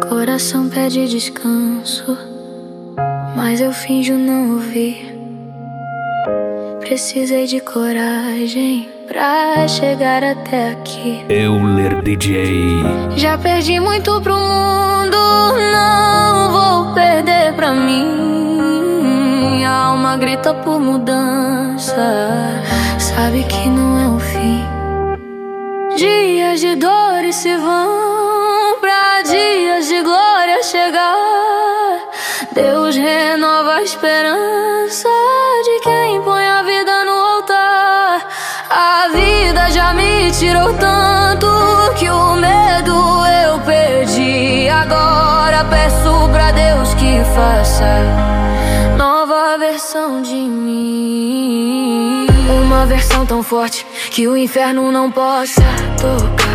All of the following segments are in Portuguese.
Coração pede descanso, mas eu finjo não ouvir. Precisei de coragem pra chegar até aqui. Euler DJ. Já perdi muito pro mundo, não vou perder pra mim. A alma grita por mudança, sabe que não é o fim. Dias de dores se vão pra dias de glória chegar. Deus renova a esperança de quem põe a vida no altar. A vida já me tirou tanto que o medo eu perdi. Agora peço pra Deus que faça nova versão de mim. Uma versão tão forte que o inferno não possa tocar.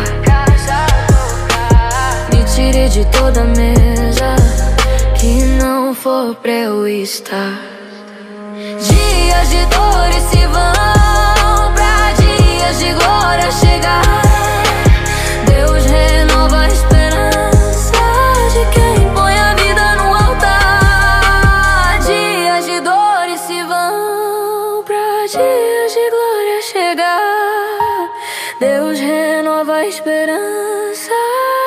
Me tire de toda mesa que não for pra eu estar. Dias de dores se vão pra dias de glória chegar. Deus renova a esperança de quem põe a vida no altar. Dias de dores se vão pra dias de glória chegar. Deus renova a esperança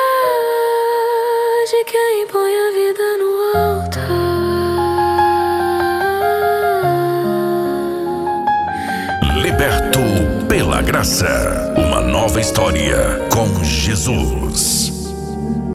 de quem põe a vida no altar. Liberto pela graça, uma nova história com Jesus.